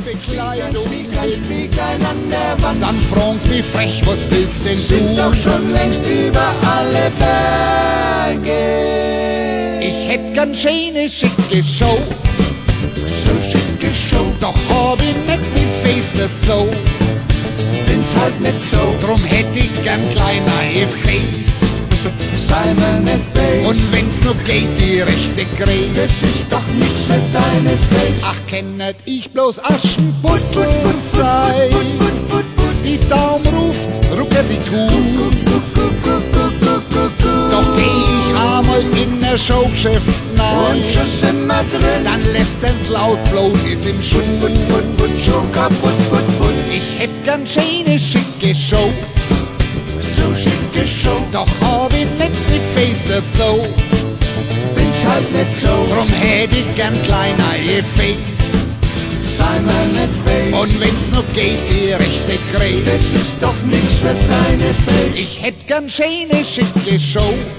Bekleidung Spiegel an der Wand. Dann fragst mich frech, was willst denn du? Sind doch schon längst über alle Berge. Ich hätt ganz schöne schicke Show, so schicke Show, doch hab ich nicht die Face dazu. Bin's halt nicht so, drum hätt ich gern kleiner Face. Sei mir nicht base. Und wenn's nur geht, die rechte Gräs. Das ist doch nix für deine Face. Ach, kennet ich bloß Aschenputtel sei. Die Daum ruft, rucker die Kuh. Doch geh ich einmal in der Showgeschäft nein. Und schon sind wir drin. Dann lässt ens laut, bloß ist im Schuh. Show kaputt, Ich hätt gern schöne, schicke Show. So schicke Show, doch hab ich nicht die Face dazu. Bin's halt nicht so, drum hätt ich gern kleiner Face. Sei mir nicht base. Und wenn's noch geht, die rechte Gräs. Das ist doch nix für deine Face. Ich hätt gern schöne, schicke Show.